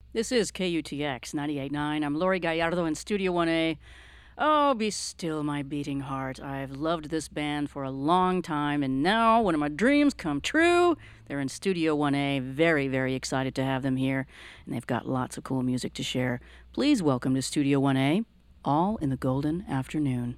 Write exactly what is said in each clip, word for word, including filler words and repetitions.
This is K U T X ninety-eight point nine. I'm Lori Gallardo in Studio one A. Oh, be still my beating heart. I've loved this band for a long time, and now one of my dreams come true. They're in Studio one A. Very, very excited to have them here, and they've got lots of cool music to share. Please welcome to Studio one A, All in the Golden Afternoon.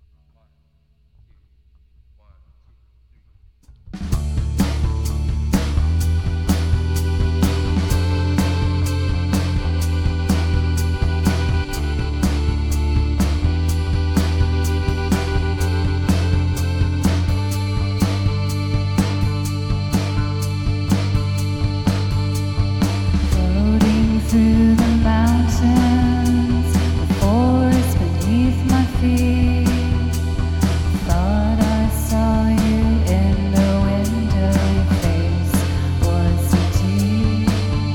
Through the mountains, the forest beneath my feet. Thought I saw you in the window, your face was empty.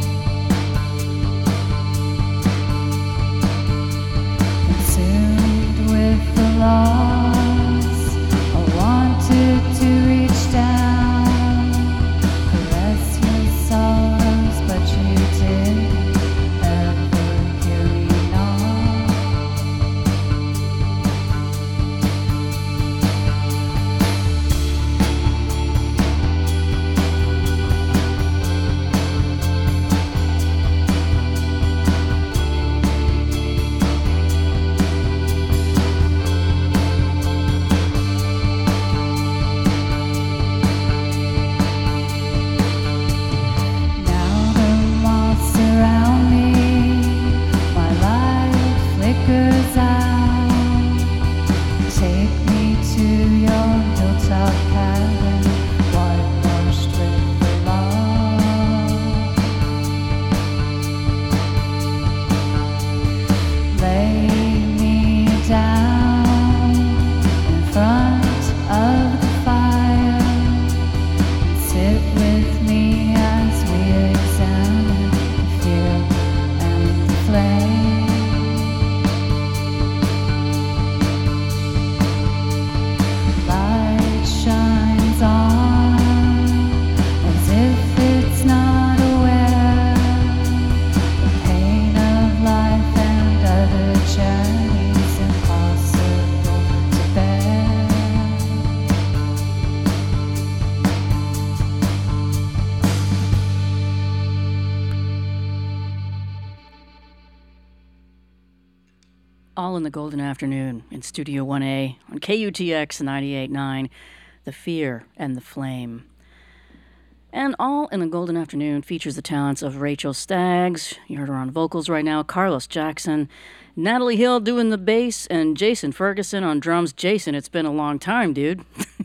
Consumed with the loss, I wanted to reach down, caress your sorrows, but you didn't. All in the Golden Afternoon in Studio one A on K U T X ninety-eight point nine, The Fear and the Flame. And All in the Golden Afternoon features the talents of Rachel Staggs, you heard her on vocals right now, Carlos Jackson, Natalie Hill doing the bass, and Jason Ferguson on drums. Jason, it's been a long time, dude.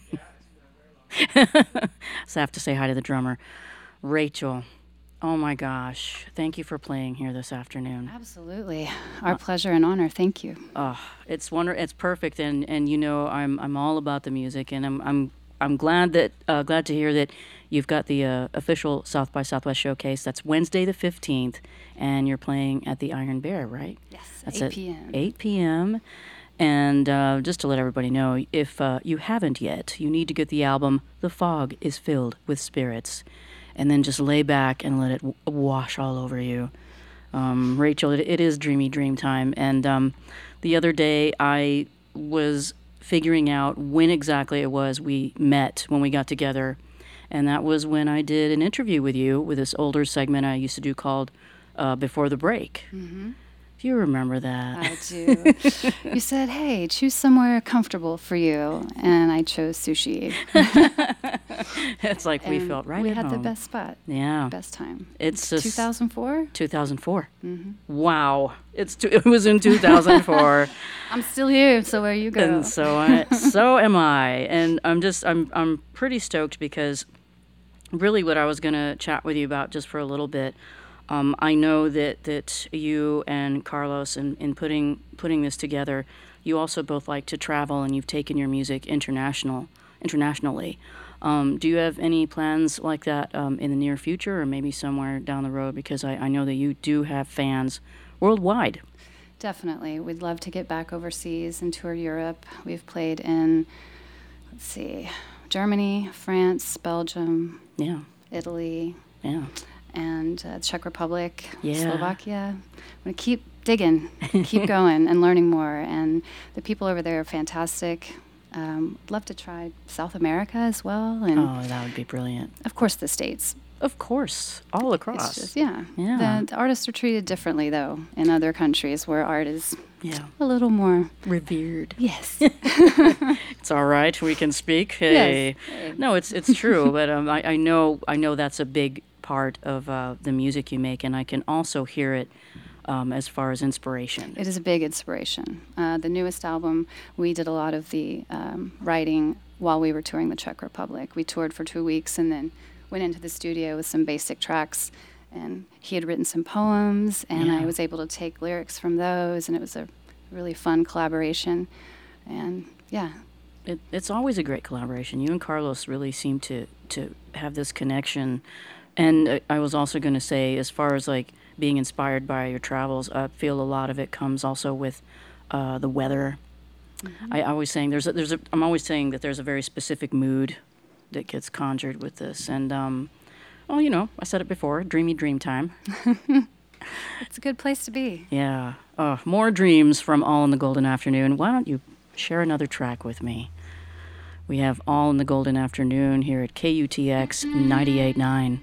So I have to say hi to the drummer. Rachel, oh my gosh, thank you for playing here this afternoon. Absolutely. Our uh, pleasure and honor. Thank you. Oh, it's wonder it's perfect, and, and you know I'm I'm all about the music, and I'm I'm I'm glad that uh, glad to hear that you've got the uh, official South by Southwest showcase. That's Wednesday the fifteenth, and you're playing at the Iron Bear, right? Yes, That's eight p.m. At eight p.m. And uh, just to let everybody know, if uh, you haven't yet, you need to get the album The Fog is Filled with Spirits, and then just lay back and let it w- wash all over you. Um, Rachel, it, it is dreamy dream time. And um, the other day I was figuring out when exactly it was we met, when we got together. And that was when I did an interview with you with this older segment I used to do called uh, Before the Break. Mm-hmm. Do you remember that? I do. You said, hey, choose somewhere comfortable for you. And I chose sushi. It's like we and felt right we at had home. the best spot. Yeah. Best time. It's just two thousand four? two thousand four. Mm-hmm. Wow. It's t- it was in two thousand four. I'm still here, so where you go. And so I, so am I. And I'm just I'm I'm pretty stoked because really what I was going to chat with you about just for a little bit, um, I know that, that you and Carlos in, in putting putting this together, you also both like to travel and you've taken your music international internationally. Um, do you have any plans like that um, in the near future or maybe somewhere down the road? Because I, I know that you do have fans worldwide. Definitely. We'd love to get back overseas and tour Europe. We've played in, let's see, Germany, France, Belgium, Yeah. Italy. Yeah. and uh, Czech Republic, Yeah. Slovakia. I'm going to keep digging, keep going, and learning more. And the people over there are fantastic. Um, I'd love to try South America as well. And Oh, that would be brilliant. of course, the States. Of course, all across. It's just, yeah. Yeah. The, the artists are treated differently, though, in other countries where art is Yeah. a little more. Revered. Yes. It's all right. We can speak. Hey. Yes. No, it's it's true. But um, I, I know I know that's a big part of uh, the music you make, and I can also hear it um, as far as inspiration. It is a big inspiration. Uh, the newest album, we did a lot of the um, writing while we were touring the Czech Republic. We toured for two weeks and then went into the studio with some basic tracks. And he had written some poems, and Yeah. I was able to take lyrics from those, and it was a really fun collaboration. And yeah, It, it's always a great collaboration. You and Carlos really seem to, to have this connection. And uh, I was also going to say, as far as like being inspired by your travels, I feel a lot of it comes also with uh, the weather. I always saying there's a, there's a, I'm always saying that there's a very specific mood that gets conjured with this. And um, well, you know, I said it before, dreamy dream time. it's a good place to be. Yeah. Oh, more dreams from All in the Golden Afternoon. Why don't you share another track with me? We have All in the Golden Afternoon here at K U T X ninety-eight point nine.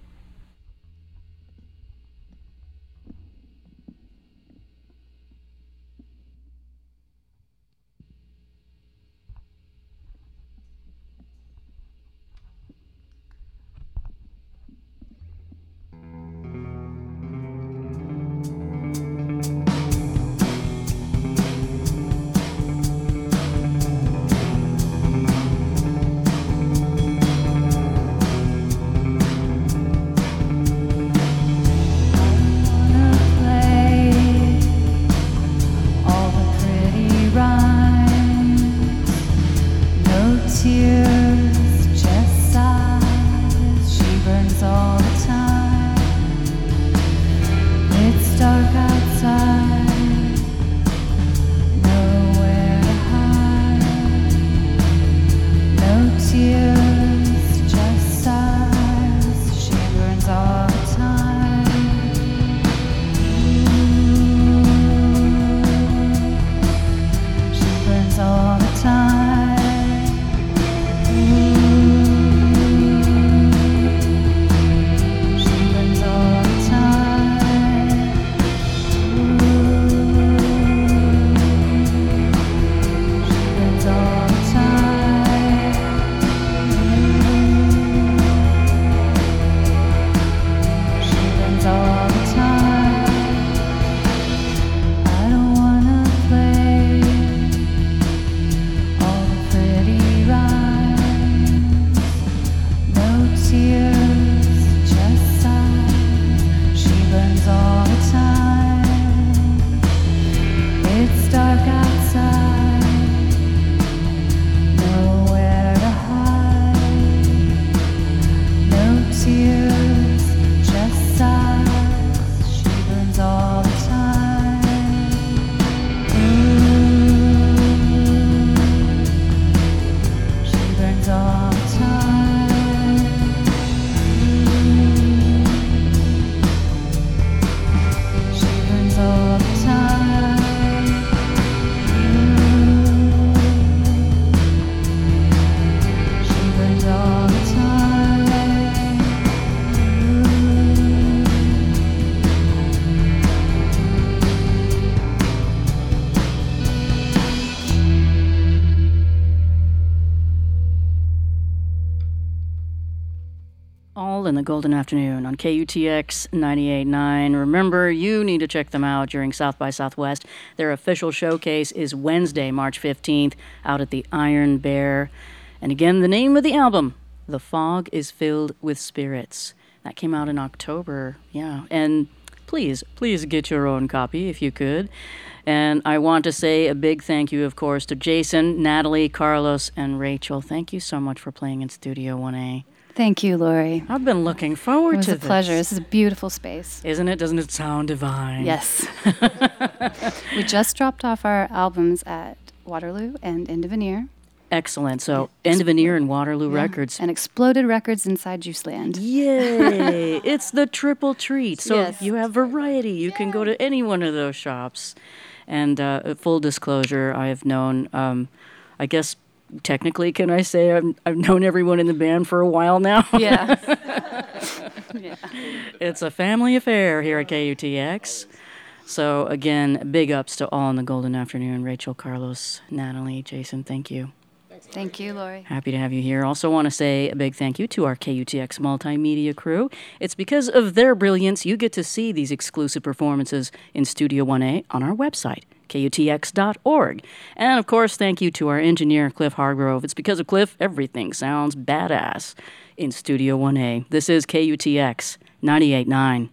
All in the Golden Afternoon on K U T X ninety-eight point nine. Remember, you need to check them out during South by Southwest. Their official showcase is Wednesday, March fifteenth, out at the Iron Bear. And again, the name of the album, The Fog is Filled with Spirits. That came out in October, yeah. And please, please get your own copy if you could. And I want to say a big thank you, of course, to Jason, Natalie, Carlos, and Rachel. Thank you so much for playing in Studio one A. Thank you, Lori. I've been looking forward It was to a this. pleasure. This is a beautiful space. Isn't it? Doesn't it sound divine? Yes. We just dropped off our albums at Waterloo and Into Veneer. Excellent. So, Engineer and Waterloo Yeah. Records. And Exploded Records inside Juiceland. Yay! It's the triple treat. So, Yes. you have variety. You can go to any one of those shops. And uh, full disclosure, I have known, um, I guess, technically, can I say I've, I've known everyone in the band for a while now? Yeah. Yeah. It's a family affair here at K U T X. So, again, big ups to all in the Golden Afternoon. Rachel, Carlos, Natalie, Jason, thank you. Thank you, Lori. Happy to have you here. Also want to say a big thank you to our K U T X multimedia crew. It's because of their brilliance you get to see these exclusive performances in Studio one A on our website, K U T X dot org. And, of course, thank you to our engineer, Cliff Hargrove. It's because of Cliff everything sounds badass in Studio one A. This is K U T X ninety-eight point nine.